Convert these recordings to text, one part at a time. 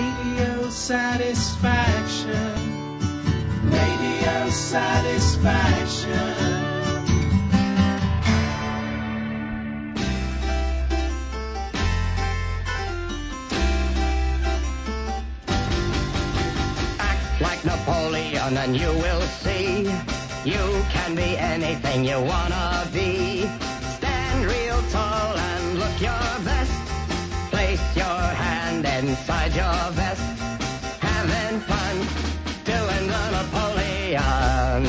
Radio satisfaction. Radio satisfaction. Like Napoleon and you will see you can be anything you wanna be. Stand real tall and look your best. Place your hand inside your vest. Having fun doing the Napoleon.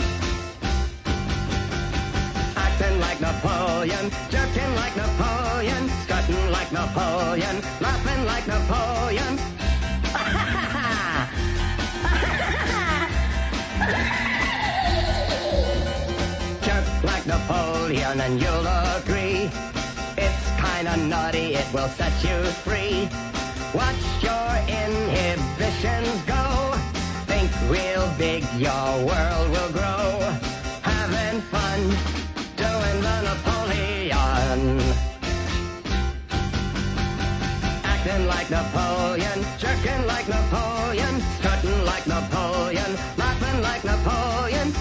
Acting like Napoleon, jerking like Napoleon, strutting like Napoleon, laughing like Napoleon. Jerk like Napoleon and you'll agree it's kinda naughty, it will set you free. Watch your inhibitions go. Think real big, your world will grow. Having fun doing the Napoleon. Acting like Napoleon, jerking like Napoleon, strutting like Napoleon, laughing like Napoleon.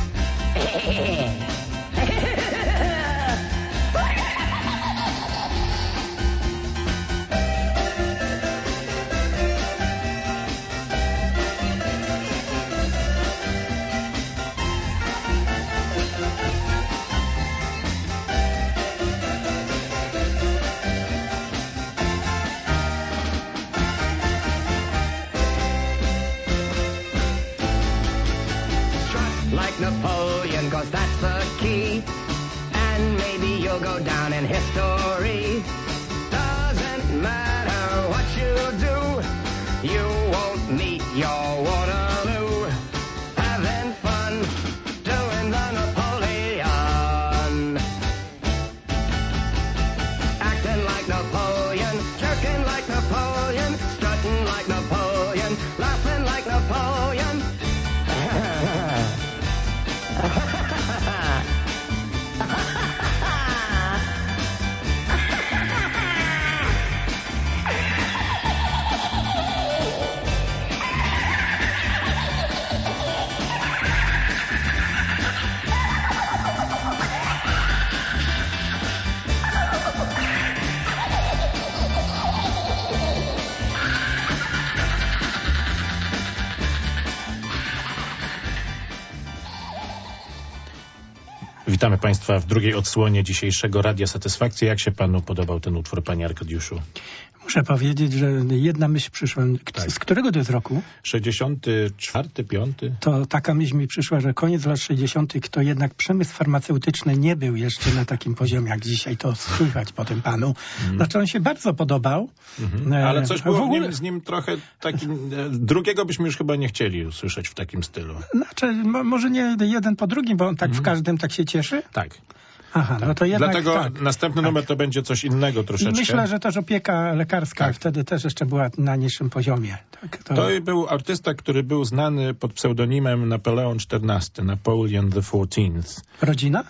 Napoleon, 'cause that's the key, and maybe you'll go down in history. Doesn't matter what you do, you won't meet your Waterloo. Having fun doing the Napoleon. Acting like Napoleon, jerking like Napoleon, strutting like Napoleon, laughing like Napoleon. Witamy Państwa w drugiej odsłonie dzisiejszego Radia Satysfakcja. Jak się Panu podobał ten utwór, Panie Arkadiuszu? Muszę powiedzieć, że jedna myśl przyszła. Tak. Z którego to jest roku? 64, 5? To taka myśl mi przyszła, że koniec lat 60. to jednak przemysł farmaceutyczny nie był jeszcze na takim poziomie jak dzisiaj. To słychać po tym panu. Znaczy on się bardzo podobał. Ale coś było w ogóle z nim trochę takim... Drugiego byśmy już chyba nie chcieli usłyszeć w takim stylu. Znaczy może nie jeden po drugim, bo on tak w każdym tak się cieszy? Tak. Aha, tak. No to jednak, dlatego tak, następny numer to będzie coś innego troszeczkę. I myślę, że też opieka lekarska wtedy też jeszcze była na niższym poziomie. Tak, to był artysta, który był znany pod pseudonimem Napoleon XIV, Napoleon XIV. Rodzina?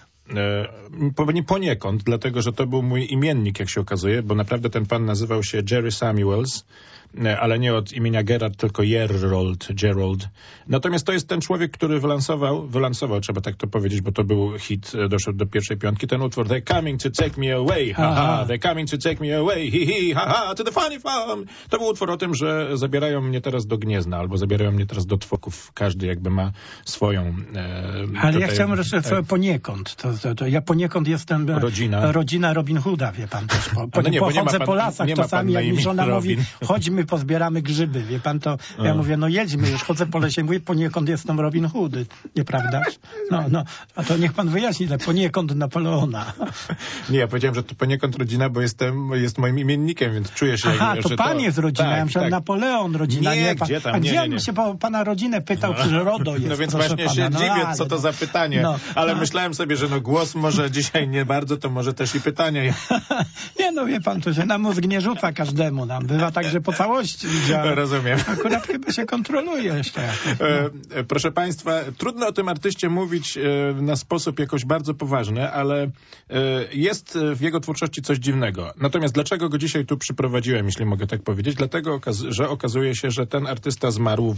Poniekąd, dlatego że to był mój imiennik, jak się okazuje, bo naprawdę ten pan nazywał się Jerry Samuels, ale nie od imienia Gerard, tylko Gerald. Natomiast to jest ten człowiek, który wylansował, trzeba tak to powiedzieć, bo to był hit, doszedł do pierwszej piątki, ten utwór They're coming to take me away, ha ha, they're coming to take me away, hi hi, ha ha, to the funny farm. To był utwór o tym, że zabierają mnie teraz do Gniezna, albo zabierają mnie teraz do Twoków. Każdy jakby ma swoją... ale tutaj, ja chciałem jeszcze poniekąd. To ja poniekąd jestem rodzina Robin Hooda, wie pan też. Pochodzę po lasach, czasami jak mi żona mówi, chodźmy, pozbieramy grzyby, wie pan, to ja mówię, no jedźmy, już chodzę po lesie, mówię, poniekąd jestem Robin Hood, nieprawdaż? No, a to niech pan wyjaśni, że poniekąd Napoleona. Nie, ja powiedziałem, że to poniekąd rodzina, bo jest moim imiennikiem, więc czuję się... Aha, to pan jest rodzina, ja myślałem Napoleon rodzina, nie pan. Gdzie tam, a gdzie ja bym się po pana rodzinę pytał, czy RODO jest? No więc właśnie pana. Się dziwię, co to za pytanie, ale myślałem sobie, że głos może dzisiaj nie bardzo, to może też i pytanie. Nie, wie pan, to się na mózg nie rzuca każdemu, bywa tak, że po całym całości widziałem. Rozumiem. Akurat chyba się kontroluje jeszcze jakoś. Proszę państwa, trudno o tym artyście mówić na sposób jakoś bardzo poważny, ale jest w jego twórczości coś dziwnego. Natomiast dlaczego go dzisiaj tu przyprowadziłem, jeśli mogę tak powiedzieć? Dlatego, że okazuje się, że ten artysta zmarł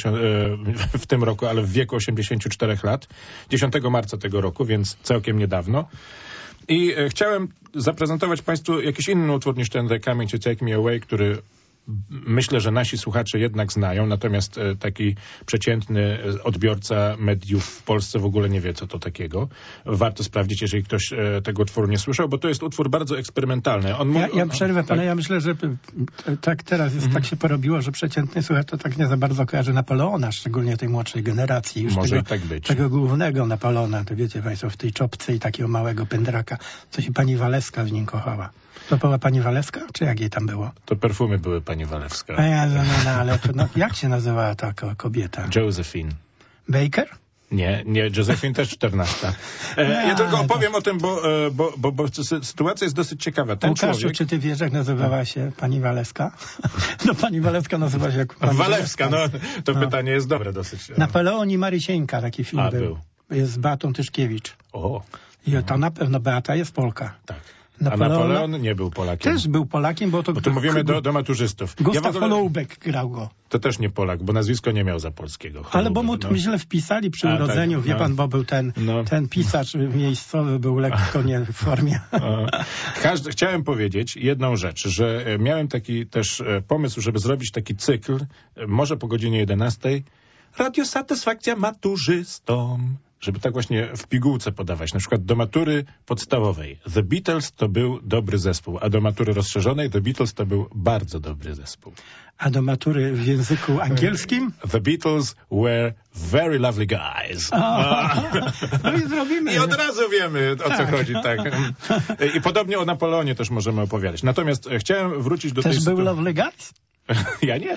w tym roku, ale w wieku 84 lat, 10 marca tego roku, więc całkiem niedawno. I chciałem zaprezentować państwu jakiś inny utwór niż ten The Coming to Take Me Away, który myślę, że nasi słuchacze jednak znają, natomiast taki przeciętny odbiorca mediów w Polsce w ogóle nie wie, co to takiego. Warto sprawdzić, jeżeli ktoś tego utworu nie słyszał, bo to jest utwór bardzo eksperymentalny. Ja przerwę pana, ja myślę, że tak teraz jest, tak się porobiło, że przeciętny słuchacz to tak nie za bardzo kojarzy Napoleona, szczególnie tej młodszej generacji. Już może tak być. Tego głównego Napoleona, to wiecie państwo, w tej czopce i takiego małego pędraka, co się pani Waleska z nim kochała. To była pani Waleska? Czy jak jej tam było? To perfumy były pani Walewska. Ale to, jak się nazywała ta kobieta? Josephine. Baker? Nie, Josephine też 14. Ja tylko opowiem o tym, bo sytuacja jest dosyć ciekawa. Ten Łukaszu, człowiek... czy ty wiesz, jak nazywała się pani Waleska? No pani Walewska nazywa się jak pani Walewska, to pytanie jest dobre dosyć. Napoleon i Marysieńka, taki film był. Jest z Beatą Tyszkiewicz. I to na pewno Beata jest Polka. Tak. A Napoleon nie był Polakiem. Też był Polakiem, bo to... Bo tu mówimy do maturzystów. Gustaw Holoubek grał go. To też nie Polak, bo nazwisko nie miał za polskiego. Holoubek, ale bo mu to źle wpisali przy urodzeniu, wie pan, bo był ten pisarz miejscowy, był lekko nie w formie. Chciałem powiedzieć jedną rzecz, że miałem taki też pomysł, żeby zrobić taki cykl, może po godzinie 11, Radio Satysfakcja maturzystom. Żeby tak właśnie w pigułce podawać. Na przykład do matury podstawowej The Beatles to był dobry zespół, a do matury rozszerzonej The Beatles to był bardzo dobry zespół. A do matury w języku angielskim? The Beatles were very lovely guys. No i zrobimy. I od razu wiemy, o co chodzi. Tak. I podobnie o Napoleonie też możemy opowiadać. Natomiast chciałem wrócić do tej sytuacji. Też był lovely guys? Ja nie wiem.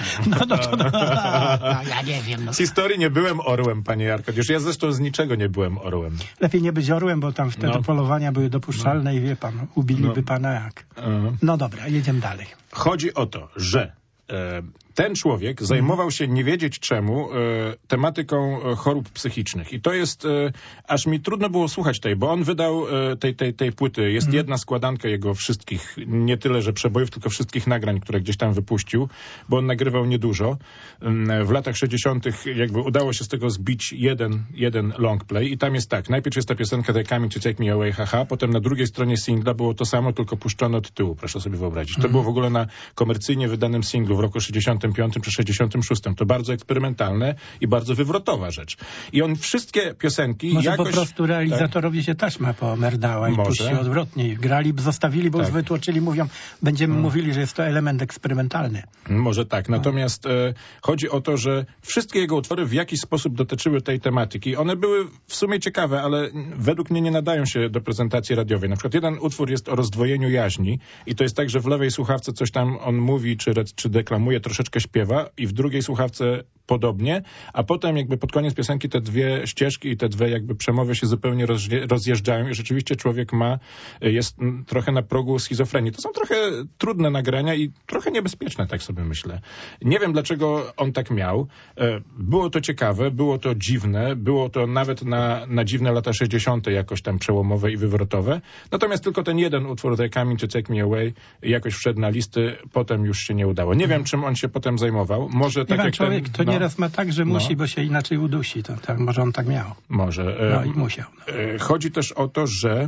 Ja nie wiem. Z historii nie byłem orłem, panie Arkadiusz. Ja zresztą z niczego nie byłem orłem. Lepiej nie być orłem, bo tam wtedy polowania były dopuszczalne i wie pan, ubiliby pana jak. No dobra, jedziemy dalej. Chodzi o to, że ten człowiek zajmował się nie wiedzieć czemu tematyką chorób psychicznych. I to jest, aż mi trudno było słuchać bo on wydał tej płyty. Jest jedna składanka jego wszystkich, nie tyle, że przebojów, tylko wszystkich nagrań, które gdzieś tam wypuścił, bo on nagrywał niedużo. W latach 60. jakby udało się z tego zbić jeden long play i tam jest tak, najpierw jest ta piosenka The Coming to Take Me Away, haha, potem na drugiej stronie singla było to samo, tylko puszczono od tyłu, proszę sobie wyobrazić. To było w ogóle na komercyjnie wydanym singlu w roku 65 czy 66. To bardzo eksperymentalne i bardzo wywrotowa rzecz. I on wszystkie piosenki może jakoś... po prostu realizatorowi się taśma pomerdała i puścili odwrotnie. Grali, zostawili, bo już wytłoczyli, mówią, będziemy mówili, że jest to element eksperymentalny. Może tak. Natomiast chodzi o to, że wszystkie jego utwory w jakiś sposób dotyczyły tej tematyki. One były w sumie ciekawe, ale według mnie nie nadają się do prezentacji radiowej. Na przykład jeden utwór jest o rozdwojeniu jaźni i to jest tak, że w lewej słuchawce coś tam on mówi, czy deklamuje, troszeczkę śpiewa i w drugiej słuchawce podobnie, a potem jakby pod koniec piosenki te dwie ścieżki i te dwie jakby przemowy się zupełnie rozjeżdżają i rzeczywiście człowiek jest trochę na progu schizofrenii. To są trochę trudne nagrania i trochę niebezpieczne, tak sobie myślę. Nie wiem, dlaczego on tak miał. Było to ciekawe, było to dziwne, było to nawet na dziwne lata 60. jakoś tam przełomowe i wywrotowe. Natomiast tylko ten jeden utwór The Coming to Take Me Away jakoś wszedł na listy, potem już się nie udało. Nie wiem, czym on się potem zajmował. Może tak jak człowiek to nieraz ma tak, że musi, bo się inaczej udusi. To tak, może on tak miał. Może. No i musiał. Chodzi też o to, że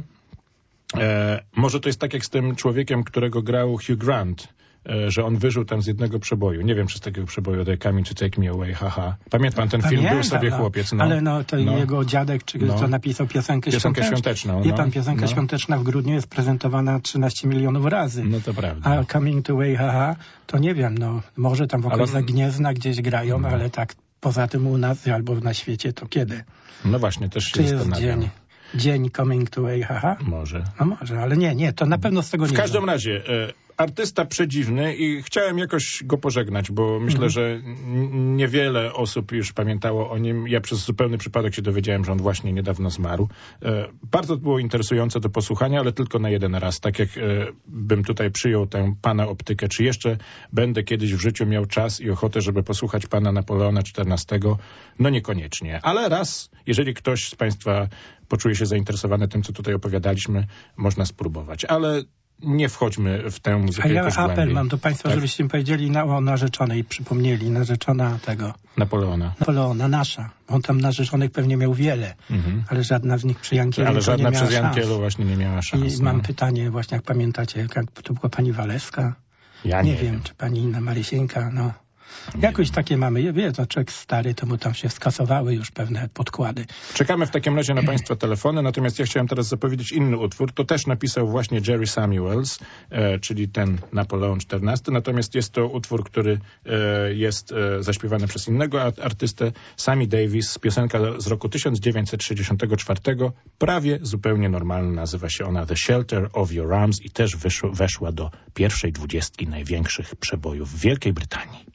może to jest tak jak z tym człowiekiem, którego grał Hugh Grant, że on wyżył tam z jednego przeboju. Nie wiem, czy z takiego przeboju The Coming to Take Me Away, haha. Pamięta pan ten film? Był sobie chłopiec. Ale to jego dziadek, co napisał piosenkę świąteczną. Wie pan, piosenka świąteczna w grudniu jest prezentowana 13 milionów razy. No to prawda. A Coming to Away, haha, to nie wiem, może tam w okolicach Gniezna gdzieś grają, ale tak poza tym u nas albo na świecie to kiedy? No właśnie, też się czy jest dzień Coming to Away, haha? Może. No może, ale nie, to na pewno z tego nie W każdym razie, artysta przedziwny i chciałem jakoś go pożegnać, bo myślę, że niewiele osób już pamiętało o nim. Ja przez zupełny przypadek się dowiedziałem, że on właśnie niedawno zmarł. Bardzo było interesujące do posłuchania, ale tylko na jeden raz. Tak jak bym tutaj przyjął tę pana optykę, czy jeszcze będę kiedyś w życiu miał czas i ochotę, żeby posłuchać pana Napoleona XIV? No niekoniecznie. Ale raz, jeżeli ktoś z państwa poczuje się zainteresowany tym, co tutaj opowiadaliśmy, można spróbować. Ale nie wchodźmy w tę muzykę. A ja apel mam do państwa, tak? Żebyście mi powiedzieli o narzeczonej, przypomnieli, narzeczona tego... Napoleona, nasza. On tam narzeczonych pewnie miał wiele, ale żadna z nich przy Jankielu ale żadna nie miała przez Jankielu właśnie nie miała szans. I mam pytanie właśnie, jak pamiętacie, jak to była pani Waleska? Ja nie wiem, czy pani Inna Marysieńka, no... Jakoś takie mamy, wie, to człowiek stary, to mu tam się skasowały już pewne podkłady. Czekamy w takim razie na państwa telefony, natomiast ja chciałem teraz zapowiedzieć inny utwór. To też napisał właśnie Jerry Samuels, czyli ten Napoleon XIV, natomiast jest to utwór, który jest zaśpiewany przez innego artystę, Sammy Davis, piosenka z roku 1964, prawie zupełnie normalna, nazywa się ona The Shelter of Your Arms i też weszła do pierwszej 20 największych przebojów w Wielkiej Brytanii.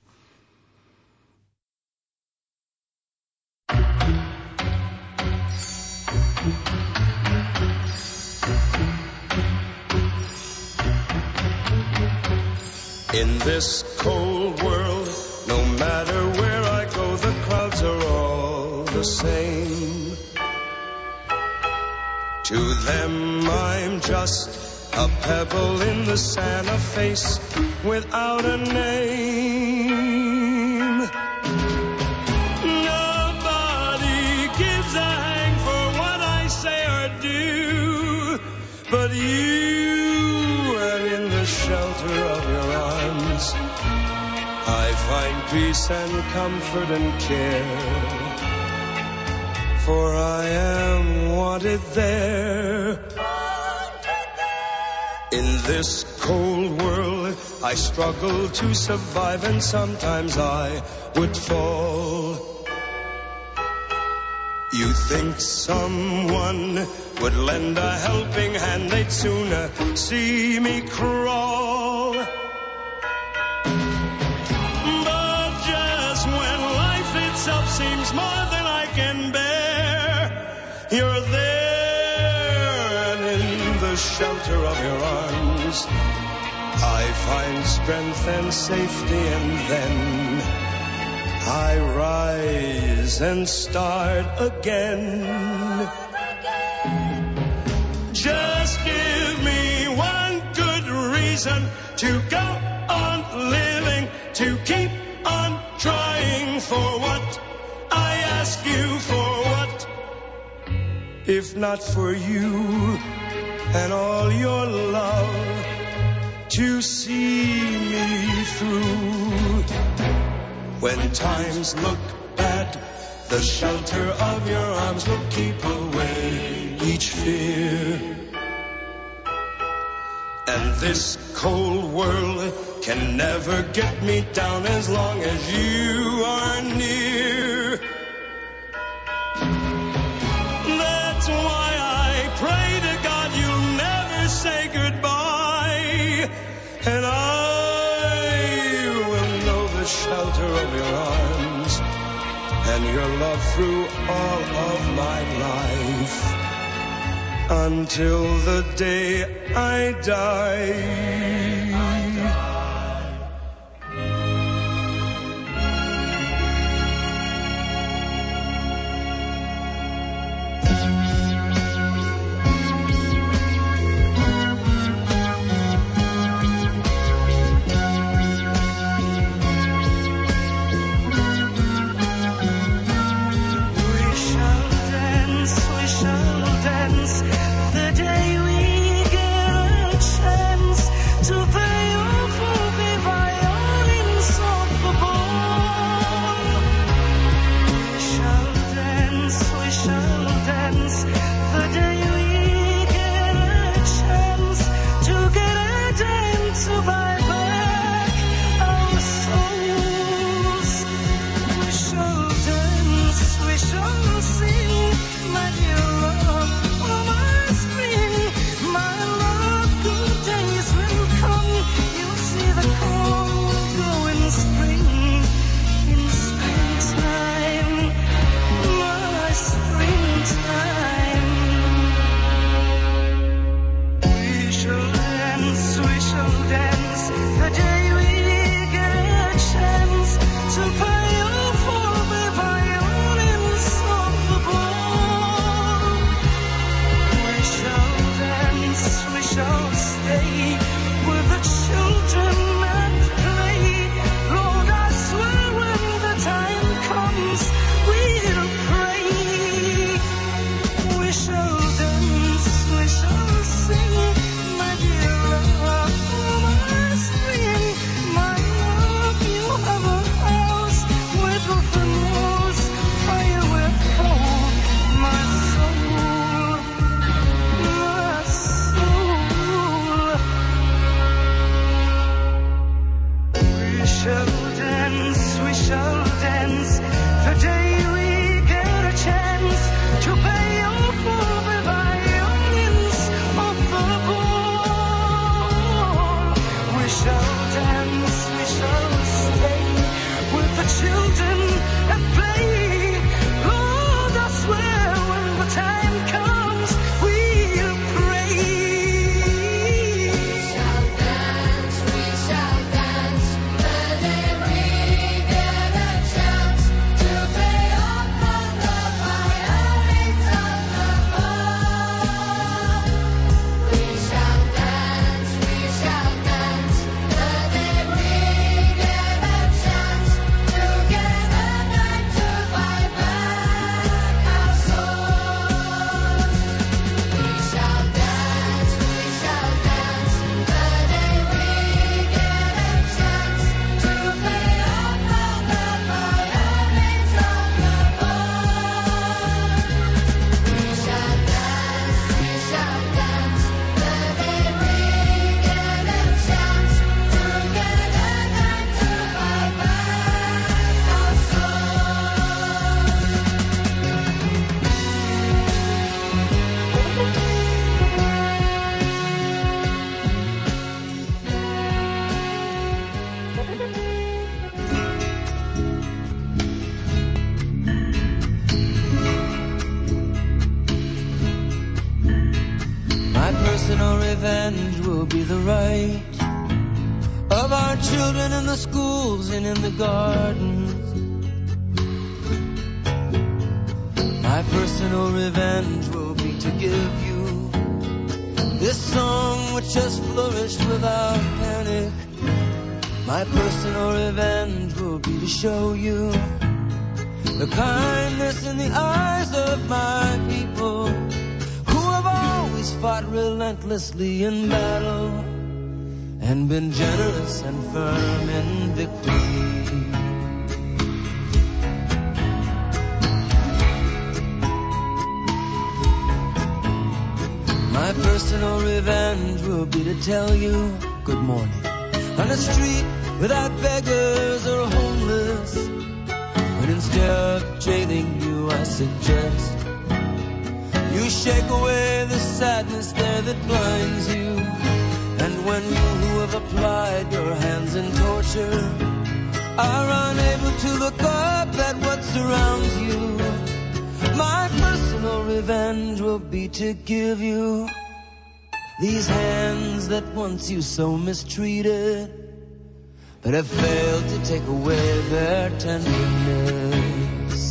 In this cold world, no matter where I go, the crowds are all the same. To them I'm just a pebble in the sand, a face without a name. Nobody gives a hang for what I say or do, but you, and in the shelter of your arms I find peace and comfort and care, for I am wanted there. In this cold world I struggle to survive, and sometimes I would fall. You think someone would lend a helping hand, they'd sooner see me crawl. But just when life itself seems more than I can bear, you're there, and in the shelter of your arms I find strength and safety, and then I rise and start again. Just give me one good reason to go on living, to keep on trying for what I ask you for. What if not for you and all your love to see me through? When times look bad, the shelter of your arms will keep away each fear. And this cold world can never get me down as long as you are near. That's why I pray to God you'll never say goodbye, and I will know the shelter of your arms and your love through all of my life, until the day I die. The day we get a chance to pay revenge will be the right of our children in the schools and in the gardens. My personal revenge will be to give you this song which has flourished without panic. My personal revenge will be to show you the kindness in the eyes of my people who have always fought relentlessly in battle and been generous and firm in victory. My personal revenge will be to tell you good morning on a street without beggars or homeless, when instead of jailing you I suggest you shake away the sadness there that blinds you. And when you who have applied your hands in torture are unable to look up at what surrounds you, my personal revenge will be to give you these hands that once you so mistreated, but have failed to take away their tenderness.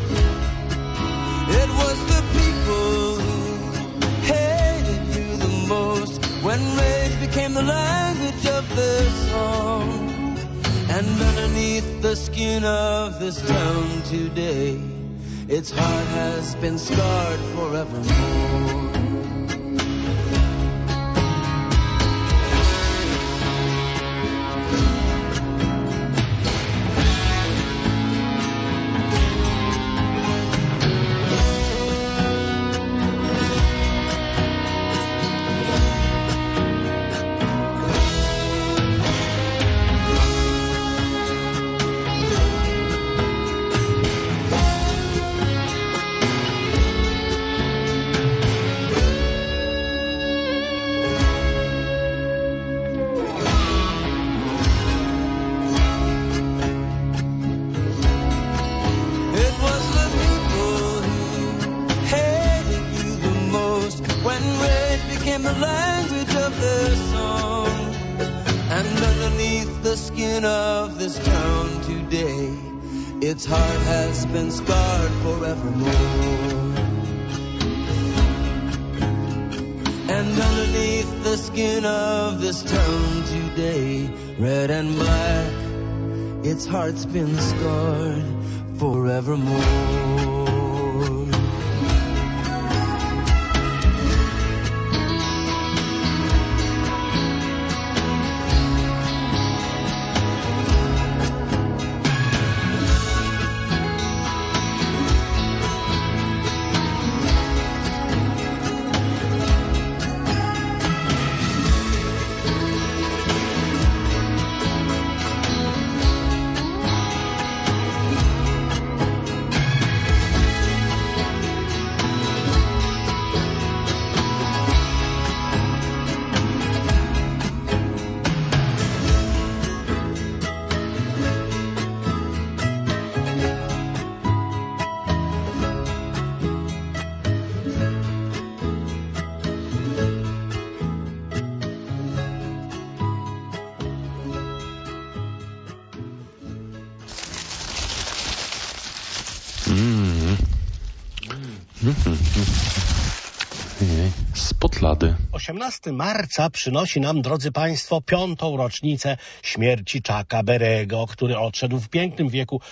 It was the people who hated you the most when rage became the language of their song. And underneath the skin of this town today, its heart has been scarred forevermore. its heart has been scarred forevermore. And underneath the skin of this town today, red and black, its heart's been scarred forevermore. Spotlady. 18 marca przynosi nam, drodzy Państwo, 5. rocznicę śmierci Chucka Berry'ego, który odszedł w pięknym wieku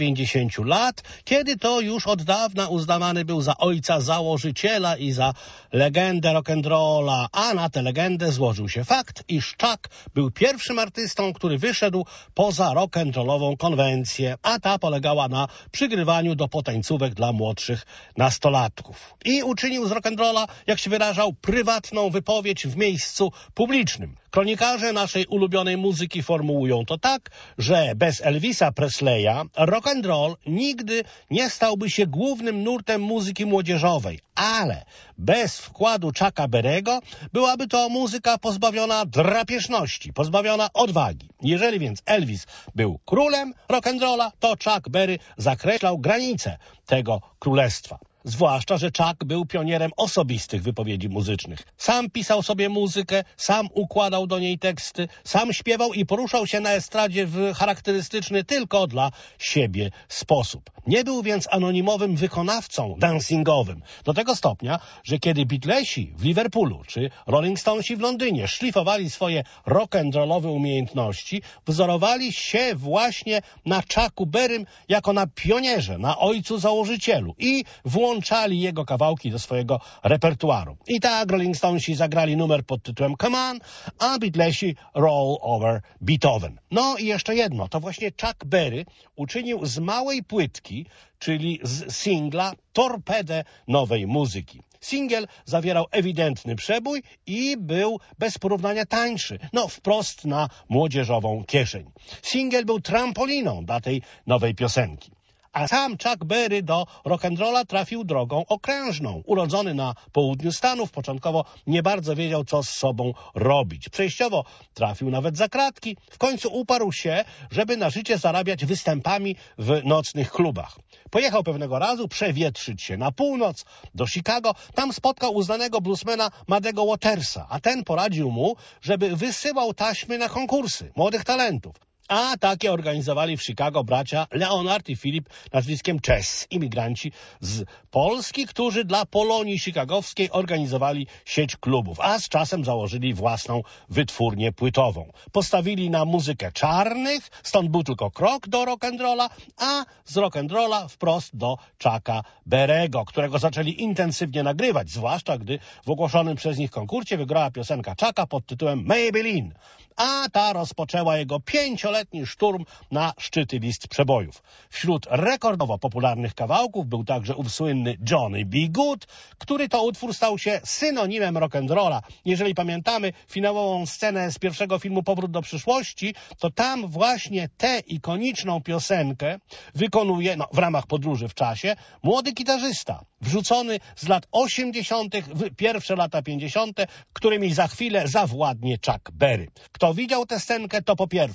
90 lat, kiedy to już od dawna uznawany był za ojca założyciela i za legendę rock'n'rolla, a na tę legendę złożył się fakt, iż Chuck był pierwszym artystą, który wyszedł poza rock'n'rollową konwencję, a ta polegała na przygrywaniu do potańcówek dla młodszych nastolatków. I uczynił z rock'n'rolla, jak się wyrażał, prywatną wypowiedź w miejscu publicznym. Kronikarze naszej ulubionej muzyki formułują to tak, że bez Elvisa Presleya rock'n'roll nigdy nie stałby się głównym nurtem muzyki młodzieżowej, ale bez wkładu Chucka Berry'ego byłaby to muzyka pozbawiona drapieżności, pozbawiona odwagi. Jeżeli więc Elvis był królem rock'n'rolla, to Chuck Berry zakreślał granice tego królestwa. Zwłaszcza, że Chuck był pionierem osobistych wypowiedzi muzycznych. Sam pisał sobie muzykę, sam układał do niej teksty, sam śpiewał i poruszał się na estradzie w charakterystyczny tylko dla siebie sposób. Nie był więc anonimowym wykonawcą dancingowym. Do tego stopnia, że kiedy Beatlesi w Liverpoolu czy Rolling Stonesi w Londynie szlifowali swoje rock'n'rollowe umiejętności, wzorowali się właśnie na Chucku Berrym jako na pionierze, na ojcu założycielu i włączali jego kawałki do swojego repertuaru. I tak Rolling Stonesi zagrali numer pod tytułem Come On, a Beatlesi Roll Over Beethoven. No i jeszcze jedno, to właśnie Chuck Berry uczynił z małej płytki, czyli z singla, torpedę nowej muzyki. Singiel zawierał ewidentny przebój i był bez porównania tańszy, wprost na młodzieżową kieszeń. Singiel był trampoliną dla tej nowej piosenki. A sam Chuck Berry do rock'n'rolla trafił drogą okrężną. Urodzony na południu Stanów, początkowo nie bardzo wiedział, co z sobą robić. Przejściowo trafił nawet za kratki. W końcu uparł się, żeby na życie zarabiać występami w nocnych klubach. Pojechał pewnego razu przewietrzyć się na północ, do Chicago. Tam spotkał uznanego bluesmana Muddego Watersa, a ten poradził mu, żeby wysyłał taśmy na konkursy młodych talentów. A takie organizowali w Chicago bracia Leonard i Philip nazwiskiem Chess, imigranci z Polski, którzy dla Polonii chicagowskiej organizowali sieć klubów, a z czasem założyli własną wytwórnię płytową. Postawili na muzykę czarnych, stąd był tylko krok do rock'n'rolla, a z rock'n'rolla wprost do Chucka Berry'ego, którego zaczęli intensywnie nagrywać, zwłaszcza gdy w ogłoszonym przez nich konkursie wygrała piosenka Chucka pod tytułem Maybelline, a ta rozpoczęła jego 5-letni szturm na szczyty list przebojów. Wśród rekordowo popularnych kawałków był także ów słynny Johnny B. Good, który to utwór stał się synonimem rock'n'rolla. Jeżeli pamiętamy finałową scenę z pierwszego filmu Powrót do przyszłości, to tam właśnie tę ikoniczną piosenkę wykonuje, w ramach podróży w czasie, młody gitarzysta, wrzucony z lat 80. w pierwsze lata 50., którymi za chwilę zawładnie Chuck Berry. Kto widział tę scenkę, to po pierwsze będzie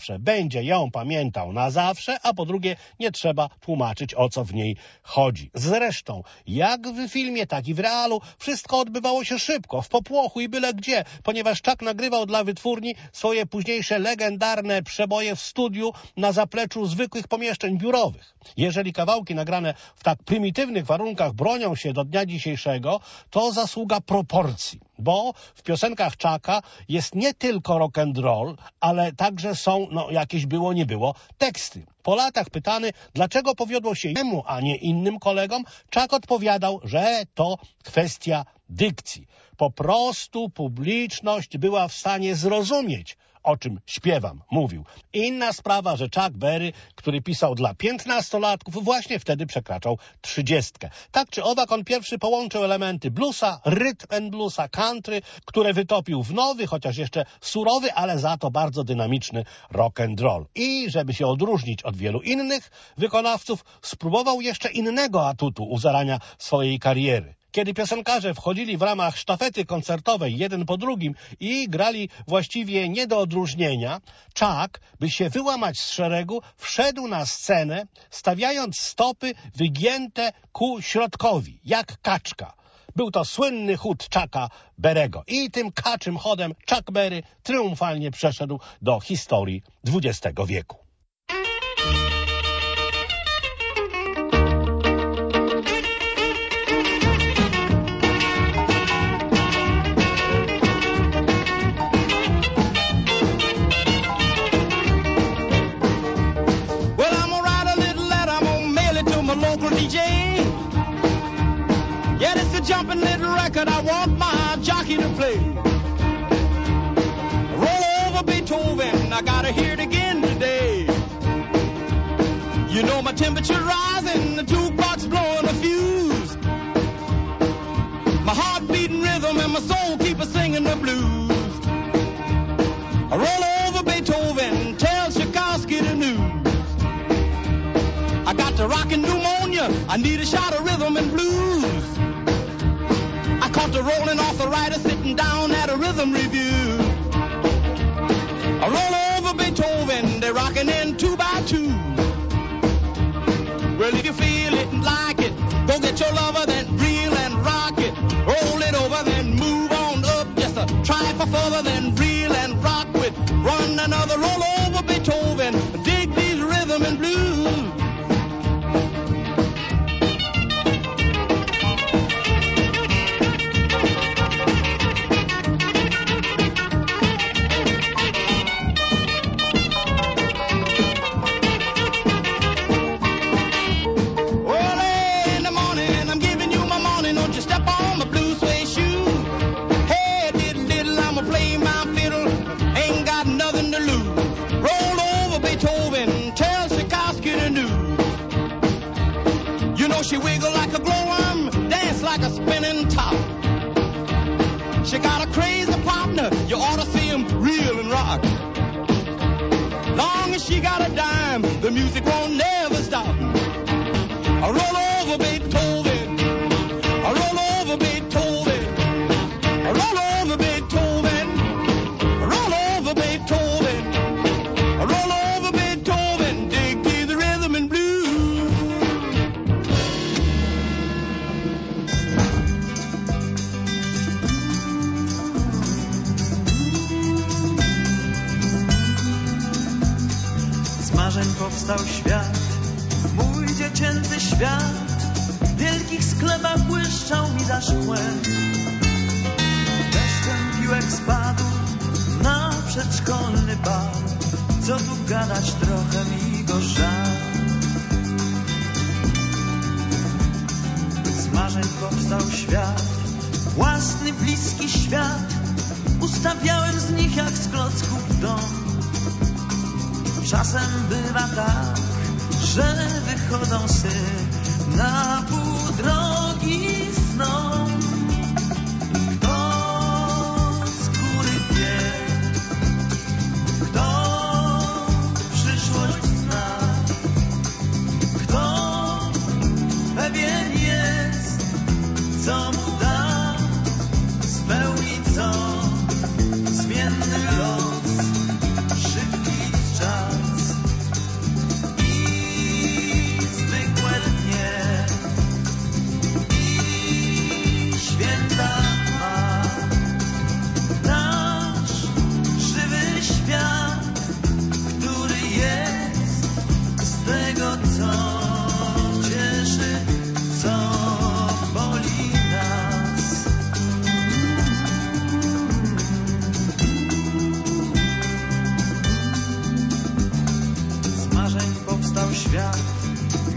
będzie ją pamiętał na zawsze, a po drugie nie trzeba tłumaczyć, o co w niej chodzi. Zresztą, jak w filmie, tak i w realu, wszystko odbywało się szybko, w popłochu i byle gdzie, ponieważ Chuck nagrywał dla wytwórni swoje późniejsze legendarne przeboje w studiu na zapleczu zwykłych pomieszczeń biurowych. Jeżeli kawałki nagrane w tak prymitywnych warunkach bronią się do dnia dzisiejszego, to zasługa proporcji, bo w piosenkach Chucka jest nie tylko rock and roll, ale także są, jakieś było nie było, teksty. Po latach pytany, dlaczego powiodło się jemu, a nie innym kolegom, Chuck odpowiadał, że to kwestia dykcji. Po prostu publiczność była w stanie zrozumieć, o czym śpiewam, mówił. Inna sprawa, że Chuck Berry, który pisał dla 15-latków, właśnie wtedy przekraczał 30. Tak czy owak on pierwszy połączył elementy bluesa, rhythm and bluesa, country, które wytopił w nowy, chociaż jeszcze surowy, ale za to bardzo dynamiczny rock and roll. I żeby się odróżnić od wielu innych wykonawców, spróbował jeszcze innego atutu u zarania swojej kariery. Kiedy piosenkarze wchodzili w ramach sztafety koncertowej jeden po drugim i grali właściwie nie do odróżnienia, Chuck, by się wyłamać z szeregu, wszedł na scenę, stawiając stopy wygięte ku środkowi, jak kaczka. Był to słynny chód Chucka Berry'ego i tym kaczym chodem Chuck Berry triumfalnie przeszedł do historii XX wieku. Jumping little record I want my jockey to play. Roll over Beethoven, I gotta hear it again today. You know my temperature rising, the jukebox blowing a fuse. My heart beating rhythm and my soul keep singing the blues. Roll over Beethoven, tell Tchaikovsky the news. I got the rockin' pneumonia, I need a shot of rhythm and blues. I caught the rolling arthritis sitting down at a rhythm review. I roll over Beethoven, they're rocking in 2 by 2. Well, if you feel it and like it, go get your lover, then reel and rock it. Roll it over, then move on up. Just try for further, then reel and rock with one another. Roll over Beethoven, dig these rhythm and blues. She wiggle like a glowworm, dance like a spinning top. She got a crazy partner, you ought to see him reel and rock. Long as she got a dime, the music won't never stop. I roll over Beethoven, I roll over Beethoven, I roll over Beethoven, I roll over Beethoven, I roll over Beethoven, dig me the rhythm and blues. Powstał świat, mój dziecięcy świat. W wielkich sklepach błyszczał mi za szkłem. Deszczem piłek spadł na przedszkolny bal. Co tu gadać, trochę mi go żal. Z marzeń powstał świat, własny, bliski świat. Ustawiałem z nich jak z klocków dom. Czasem bywa tak, że wychodzą sny na pół drogi sną. Kto z góry wie, kto przyszłość zna, kto pewien jest, co mu da, spełni co, zmienny los, szybki czas.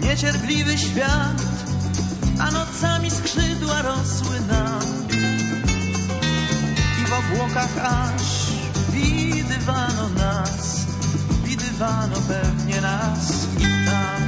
niecierpliwy świat, a nocami skrzydła rosły nam i w obłokach aż widywano nas, widywano pewnie nas i tam.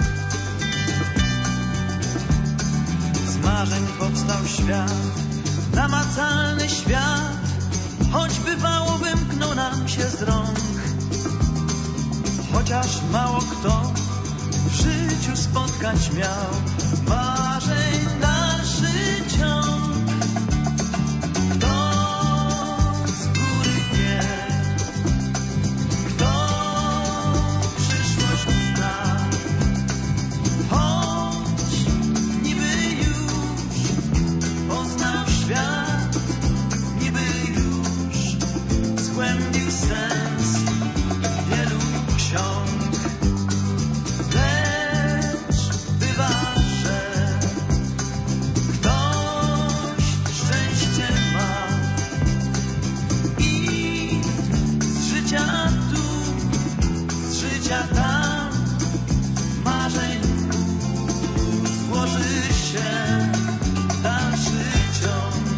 Z marzeń powstał świat, namacalny świat, choć bywało wymknął nam się z rąk. Chociaż mało kto w życiu spotkać miał marzeń dalszy ciąg. Kto z góry wie, kto przyszłość zna, choć niby już poznał świat, niby już zgłębił sens wielu ksiąg. Tam marzeń złoży się dalszy ciąg.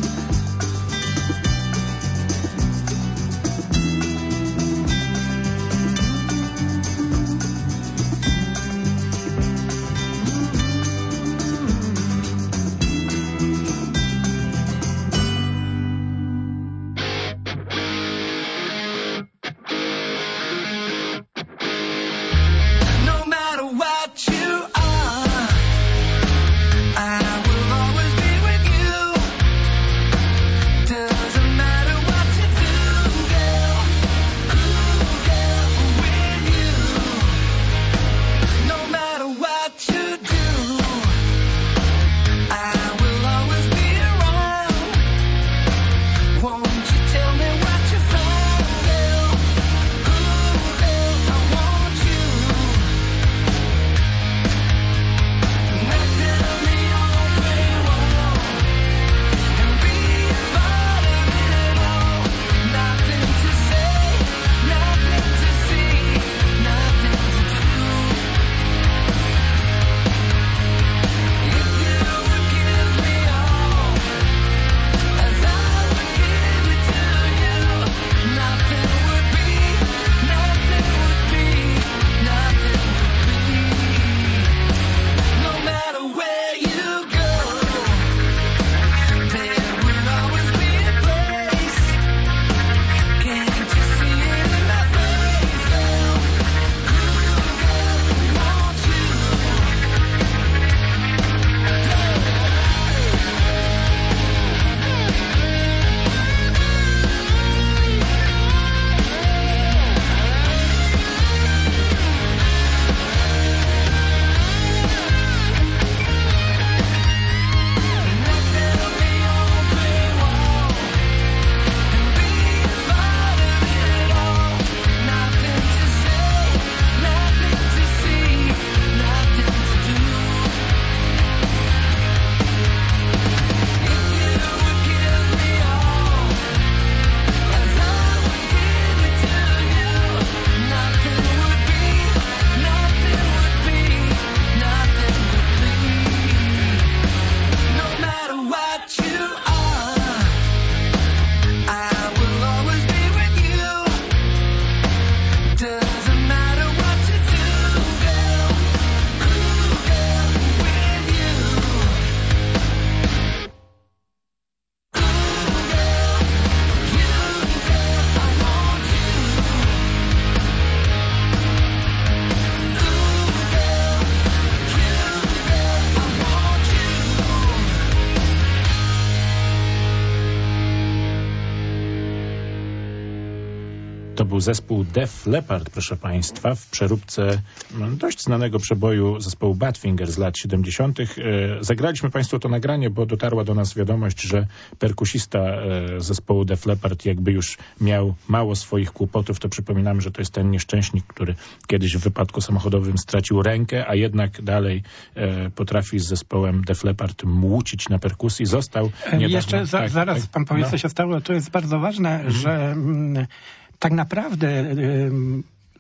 To był zespół Def Leppard, proszę Państwa, w przeróbce dość znanego przeboju zespołu Badfinger z lat 70. Zagraliśmy Państwu to nagranie, bo dotarła do nas wiadomość, że perkusista zespołu Def Leppard jakby już miał mało swoich kłopotów. To przypominamy, że to jest ten nieszczęśnik, który kiedyś w wypadku samochodowym stracił rękę, a jednak dalej potrafi z zespołem Def Leppard młócić na perkusji. Został niedawno... Jeszcze zaraz pan powie, co się stało. To jest bardzo ważne, że tak naprawdę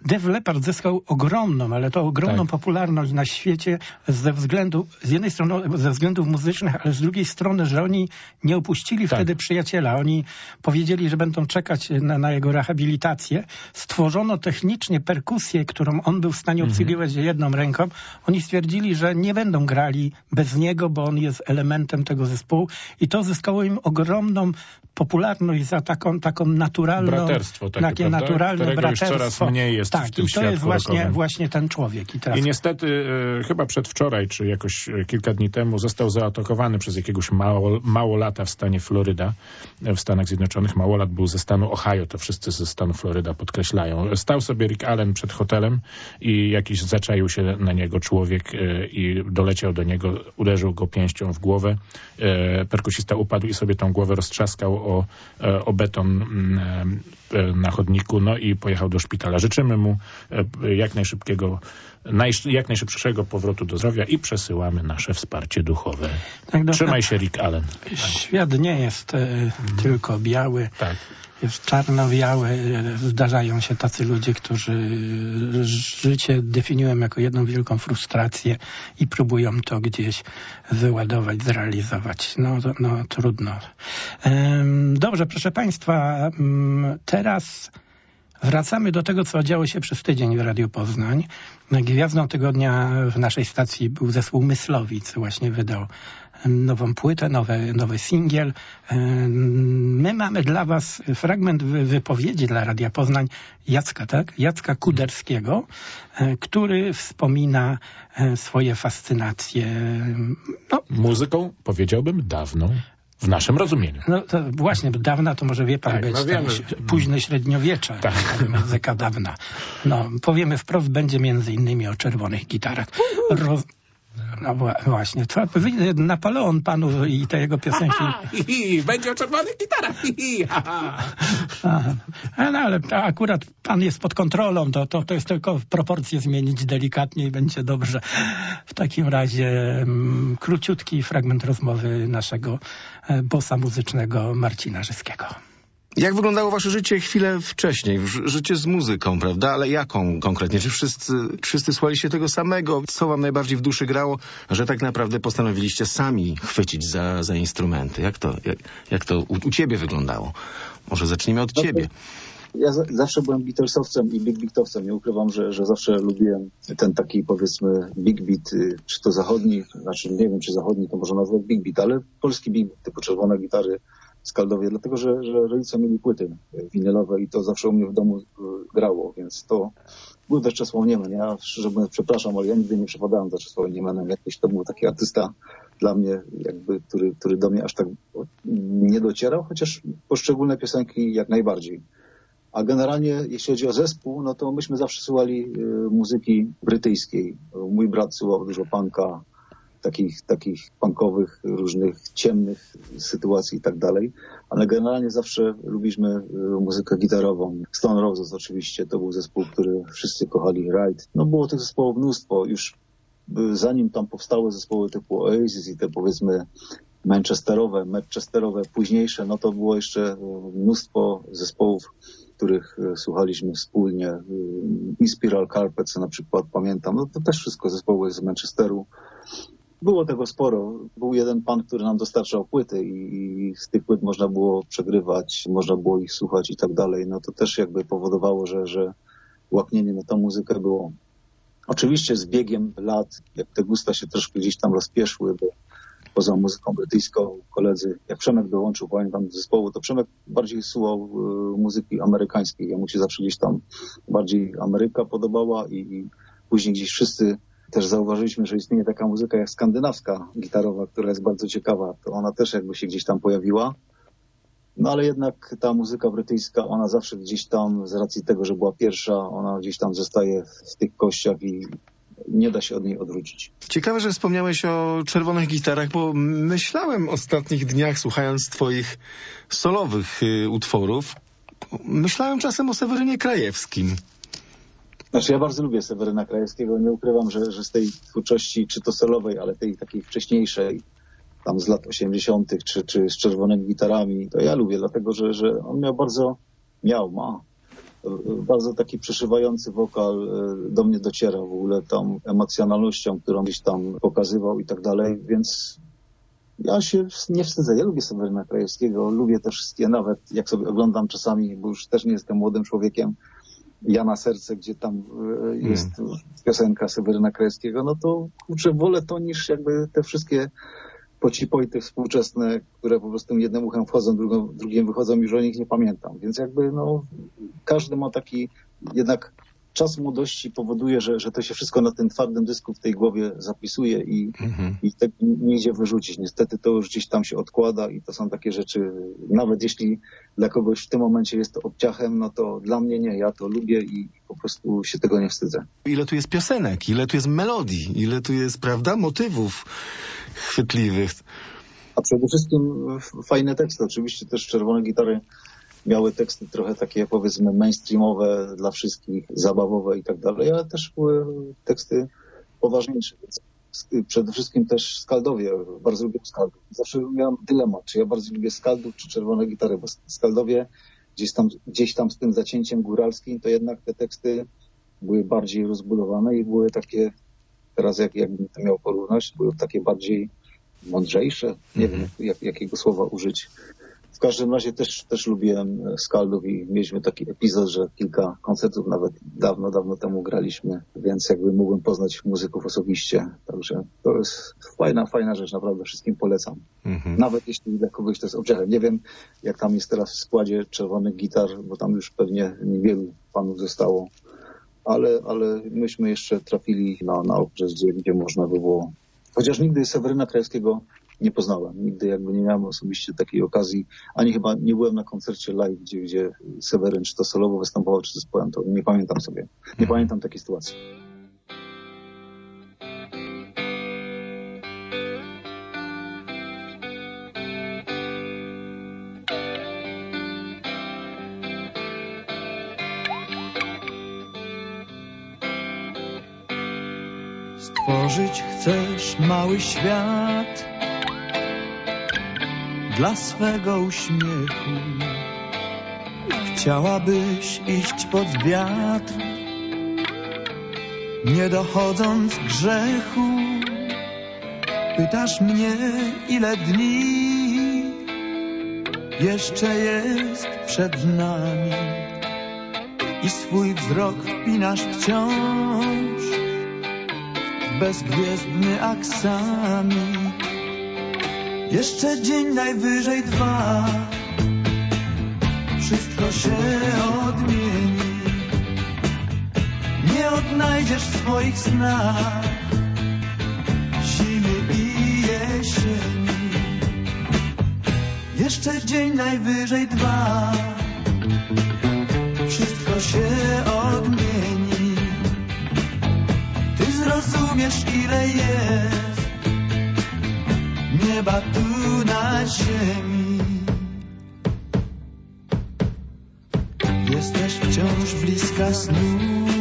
Def Leppard zyskał ogromną, ale to ogromną popularność na świecie z jednej strony ze względów muzycznych, ale z drugiej strony, że oni nie opuścili wtedy przyjaciela. Oni powiedzieli, że będą czekać na jego rehabilitację. Stworzono technicznie perkusję, którą on był w stanie obsługiwać jedną ręką. Oni stwierdzili, że nie będą grali bez niego, bo on jest elementem tego zespołu i to zyskało im ogromną popularność za taką naturalną... Braterstwo takie, naturalne braterstwo. Już coraz mniej jest w tym świadku rockowym. To jest właśnie ten człowiek. I niestety chyba przedwczoraj, czy jakoś kilka dni temu został zaatakowany przez jakiegoś małolata w stanie Floryda, w Stanach Zjednoczonych. Małolat był ze stanu Ohio, to wszyscy ze stanu Floryda podkreślają. Stał sobie Rick Allen przed hotelem i jakiś zaczaił się na niego człowiek i doleciał do niego, uderzył go pięścią w głowę. Perkusista upadł i sobie tą głowę roztrzaskał o beton na chodniku, no i pojechał do szpitala. Życzymy mu jak najszybszego powrotu do zdrowia i przesyłamy nasze wsparcie duchowe. Trzymaj się, Rick Allen. Świat nie jest tylko biały. Tak. Jest czarno-biały. Zdarzają się tacy ludzie, którzy życie definiują jako jedną wielką frustrację i próbują to gdzieś wyładować, zrealizować. No trudno. Dobrze, proszę Państwa, teraz wracamy do tego, co działo się przez tydzień w Radiu Poznań. Gwiazdą tygodnia w naszej stacji był zespół Myslowic. Właśnie wydał nową płytę, nowy singiel. My mamy dla Was fragment wypowiedzi dla Radia Poznań Jacka Kuderskiego, który wspomina swoje fascynacje. Muzyką, powiedziałbym, dawną. W naszym rozumieniu. No to właśnie, dawna to może wie pan być późne średniowiecze. Muzyka dawna. Powiemy wprost, będzie między innymi o czerwonych gitarach. No właśnie, Napoleon panu i te jego piosenki. Będzie o czerwonych gitarach. Ale akurat pan jest pod kontrolą, to jest tylko proporcje zmienić delikatnie i będzie dobrze. W takim razie króciutki fragment rozmowy naszego bossa muzycznego Marcina Żyskiego. Jak wyglądało wasze życie chwilę wcześniej? Życie z muzyką, prawda? Ale jaką konkretnie? Czy wszyscy słuchaliście tego samego? Co wam najbardziej w duszy grało, że tak naprawdę postanowiliście sami chwycić za instrumenty? Jak to u ciebie wyglądało? Może zacznijmy od ciebie. Ja zawsze byłem Beatlesowcem i big beatowcem. Nie ukrywam, że zawsze lubiłem ten taki, powiedzmy, big beat, czy to zachodni, znaczy nie wiem, czy zachodni to można nazwać big beat, ale polski big beat, typu czerwone gitary, Skaldowie, dlatego że rodzice mieli płyty winylowe i to zawsze u mnie w domu grało, więc to był też Czesław Niemen. Ja szczerze mówiąc przepraszam, ale ja nigdy nie przepadałem za Czesławem Niemenem. Jakiś to był taki artysta dla mnie, jakby, który do mnie aż tak nie docierał, chociaż poszczególne piosenki jak najbardziej. A generalnie, jeśli chodzi o zespół, no to myśmy zawsze słuchali muzyki brytyjskiej. Mój brat słuchał dużo punka, takich punkowych, różnych ciemnych sytuacji i tak dalej, ale generalnie zawsze lubiliśmy muzykę gitarową. Stone Roses oczywiście, to był zespół, który wszyscy kochali, Ride. No było tych zespołów mnóstwo, już zanim tam powstały zespoły typu Oasis i te powiedzmy manchesterowe, późniejsze, no to było jeszcze mnóstwo zespołów, których słuchaliśmy wspólnie. I Spiral Carpet, co na przykład pamiętam, no to też wszystko zespoły z Manchesteru. Było tego sporo. Był jeden pan, który nam dostarczał płyty i z tych płyt można było przegrywać, można było ich słuchać i tak dalej. No to też jakby powodowało, że łaknienie na tą muzykę było. Oczywiście z biegiem lat, jak te gusta się troszkę gdzieś tam rozpieszły, bo poza muzyką brytyjską koledzy, jak Przemek dołączył, pamiętam, do zespołu, to Przemek bardziej słuchał muzyki amerykańskiej. Jemu się zawsze gdzieś tam bardziej Ameryka podobała i później gdzieś wszyscy też zauważyliśmy, że istnieje taka muzyka jak skandynawska gitarowa, która jest bardzo ciekawa. To ona też jakby się gdzieś tam pojawiła. No ale jednak ta muzyka brytyjska, ona zawsze gdzieś tam, z racji tego, że była pierwsza, ona gdzieś tam zostaje w tych kościach i nie da się od niej odwrócić. Ciekawe, że wspomniałeś o czerwonych gitarach, bo myślałem w ostatnich dniach, słuchając twoich solowych utworów, myślałem czasem o Sewerynie Krajewskim. Znaczy ja bardzo lubię Seweryna Krajewskiego, nie ukrywam, że z tej twórczości, czy to solowej, ale tej takiej wcześniejszej, tam z lat 80. czy z czerwonymi gitarami, to ja lubię, dlatego że on ma bardzo taki przeszywający wokal do mnie docierał w ogóle tą emocjonalnością, którą gdzieś tam pokazywał i tak dalej, więc ja się nie wstydzę. Ja lubię Seweryna Krajewskiego, lubię te wszystkie, nawet jak sobie oglądam czasami, bo już też nie jestem młodym człowiekiem, Ja na serce, gdzie tam jest piosenka Seweryna Krajewskiego, no to kurczę, wolę to niż jakby te wszystkie pocipojty współczesne, które po prostu jednym uchem wchodzą, drugim wychodzą, już o nich nie pamiętam. Więc jakby no każdy ma taki, jednak czas młodości powoduje, że to się wszystko na tym twardym dysku w tej głowie zapisuje i tego nie idzie wyrzucić. Niestety to już gdzieś tam się odkłada i to są takie rzeczy, nawet jeśli dla kogoś w tym momencie jest to obciachem, no to dla mnie nie, ja to lubię i po prostu się tego nie wstydzę. Ile tu jest piosenek, ile tu jest melodii, ile tu jest, prawda, motywów chwytliwych. A przede wszystkim fajne teksty. Oczywiście też Czerwone Gitary miały teksty trochę takie, powiedzmy, mainstreamowe dla wszystkich, zabawowe i tak dalej, ale też były teksty poważniejsze. Przede wszystkim też Skaldowie. Bardzo lubię Skaldów. Zawsze miałem dylemat, czy ja bardziej lubię Skaldów, czy Czerwone Gitary, bo Skaldowie gdzieś tam z tym zacięciem góralskim, to jednak te teksty były bardziej rozbudowane i były takie, teraz jakbym to miał porównać, były takie bardziej mądrzejsze. Nie wiem, jakiego słowa użyć. W każdym razie też lubiłem Skaldów i mieliśmy taki epizod, że kilka koncertów nawet dawno temu graliśmy, więc jakby mógłbym poznać muzyków osobiście. Także to jest fajna rzecz, naprawdę wszystkim polecam. Nawet jeśli dla kogoś to jest obciachem. Nie wiem, jak tam jest teraz w składzie Czerwonych Gitar, bo tam już pewnie niewielu panów zostało, ale myśmy jeszcze trafili na okres, gdzie można by było. Chociaż nigdy Seweryna Krajewskiego nie poznałem. Nigdy jakby nie miałem osobiście takiej okazji, ani chyba nie byłem na koncercie live, gdzie Seweryn czy to solowo występował, czy zespołem, to nie pamiętam sobie. Nie pamiętam takiej sytuacji. Stworzyć chcesz mały świat dla swego uśmiechu. Chciałabyś iść pod wiatr, nie dochodząc grzechu. Pytasz mnie, ile dni jeszcze jest przed nami i swój wzrok wpinasz wciąż bezgwiezdny aksamit. Jeszcze dzień, najwyżej dwa, wszystko się odmieni. Nie odnajdziesz w swoich snach zimy i jesieni. Jeszcze dzień, najwyżej dwa, wszystko się odmieni. Ty zrozumiesz, ile jest nieba tu na ziemi. Jesteś wciąż bliska snu,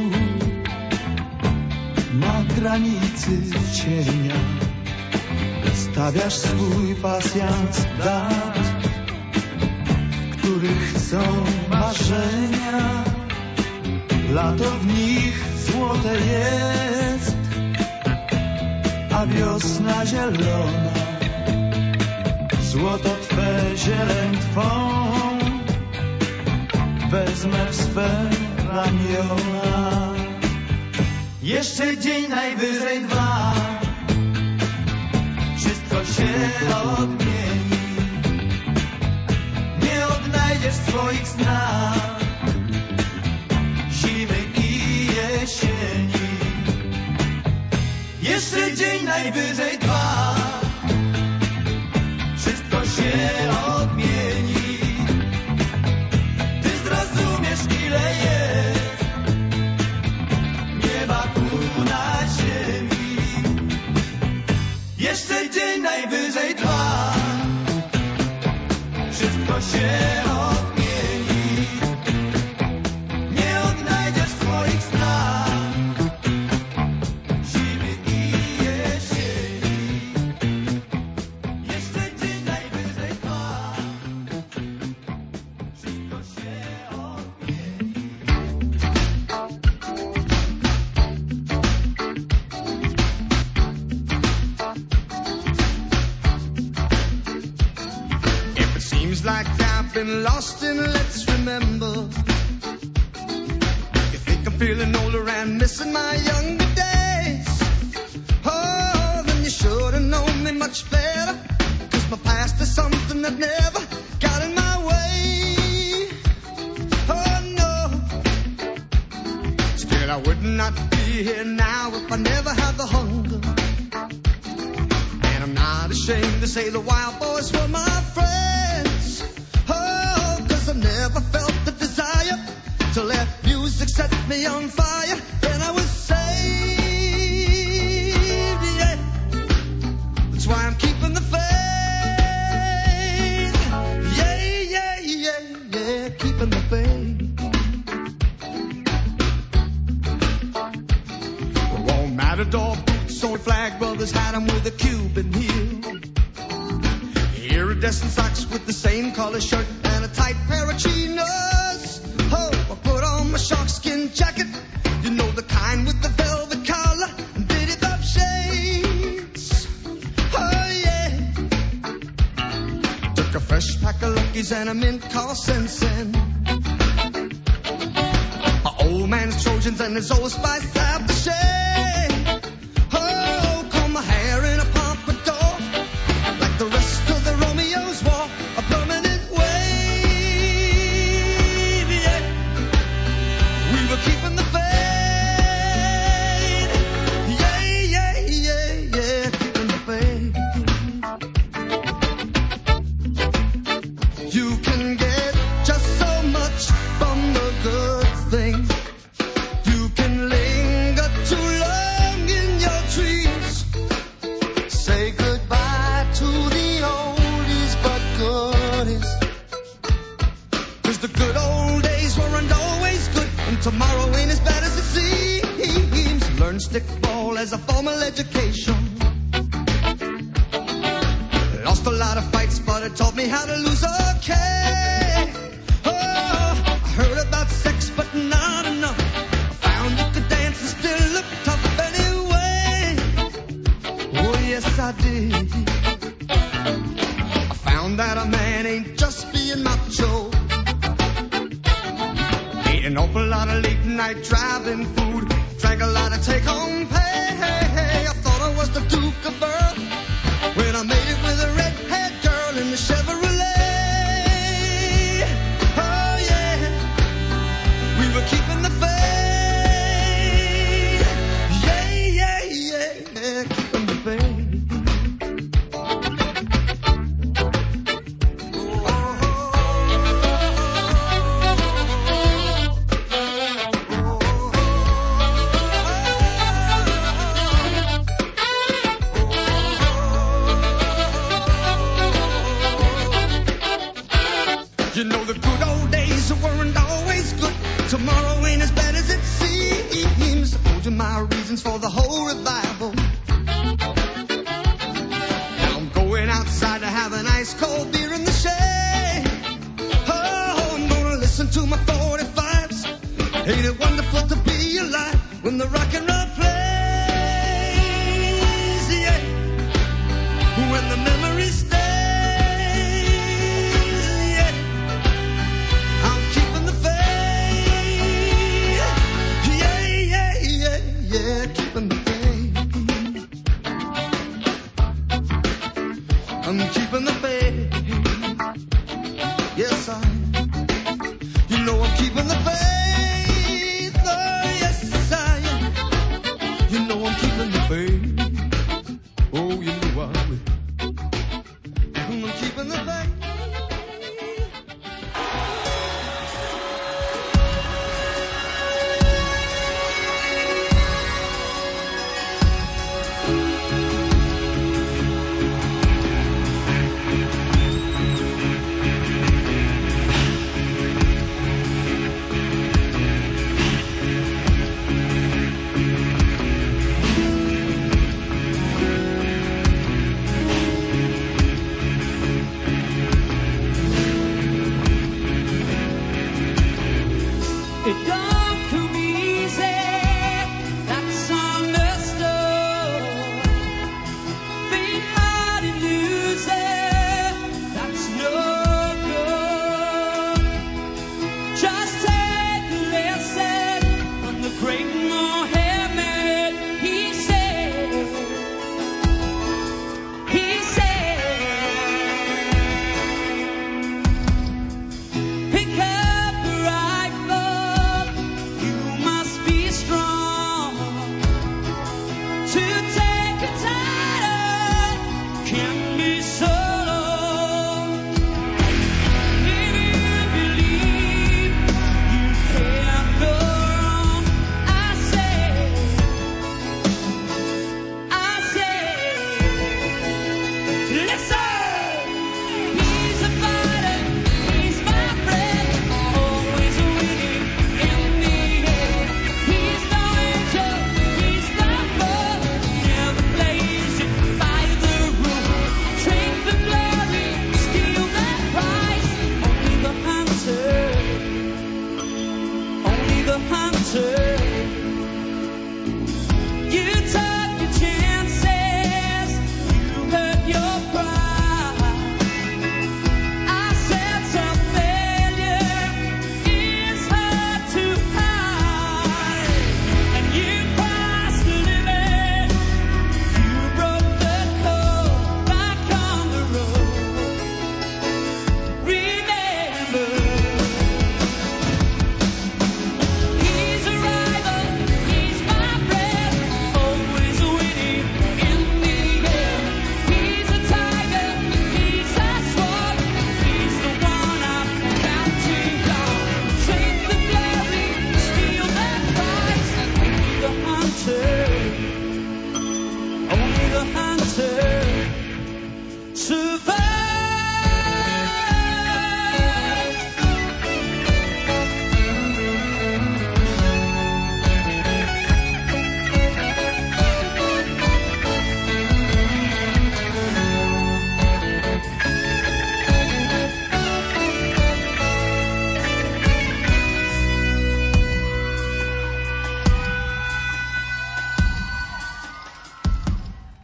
na granicy cienia. Stawiasz swój pasjans dat, których są marzenia. Lato w nich złote jest, a wiosna zielona. Złoto twe, zieleń twą wezmę w swe ramiona. Jeszcze dzień, najwyżej dwa, wszystko się odmieni. Nie odnajdziesz w swoich snach zimy i jesieni. Jeszcze dzień, najwyżej dwa, wszystko się odmieni. Ty zrozumiesz, ile jest nieba tu na ziemi. Jeszcze dzień, najwyżej dwa, wszystko się odmieni. Nie odnajdziesz w swoich snach zimy i jesieni. Jeszcze dzień, najwyżej dwa, wszystko się odmieni. like I've been lost in Let's Remember. You think I'm feeling older and missing my younger days? Oh, then you should have known me much better, 'cause my past is something that never got in my way. Oh no, still I would not be here now if I never had the hunger. And I'm not ashamed to say the Wild Boys were my friends. Oh, 'cause I never felt the desire to let music set me on fire. Then I was saved, yeah. That's why I'm keeping the faith. Yeah, yeah, yeah, yeah, keeping the faith. Well, Matador boots on Flag Brothers had 'em with a Cuban heel. Iridescent socks with the same color shirt and a tight pair of chinos. Oh, I put on my sharkskin jacket, you know, the kind with the velvet collar and beaded up shades. Oh yeah. Took a fresh pack of Luckies and a mint called Sensen. My old man's Trojans and his Old Spice aftershave. Oh, comb my hair in a pompadour, like the rest of the Romeos wore a permanent wave, yeah. We were keeping the faith. Yeah, yeah, yeah, yeah, keeping the faith. You can get just so much from the good thing. You can linger too long in your trees. Say goodbye to the oldies but goodies, 'cause the good old days weren't always good, and tomorrow ain't as bad as it seems. Learn stickball as a formal education. Lost a lot of fights, but it taught me how to lose okay. Oh, I heard about sex, but not enough. I found you could dance and still look tough anyway. Oh, yes, I did. I found that a man ain't just being macho. Ate an awful lot of late night driving food, drank a lot of take-home pay. I thought I was the Duke of Earl when I made it with a red-haired girl in the Chevrolet. Oh yeah, we were keeping the faith. Yeah, yeah, yeah, yeah, keeping the faith. You know, the good old days weren't always good. Tomorrow ain't as bad as it seems. I told you my reasons for the whole revival. Now I'm going outside to have an ice cold beer in the shade. Oh, I'm gonna listen to my 45s. Ain't it wonderful to be alive when the rock and roll plays? Yeah, when the memories stay. I'm keeping the faith. Yes, you know I'm keeping the faith. Oh, yes, I am. You know I'm keeping the faith. Oh, you know I will. I'm keeping the faith. say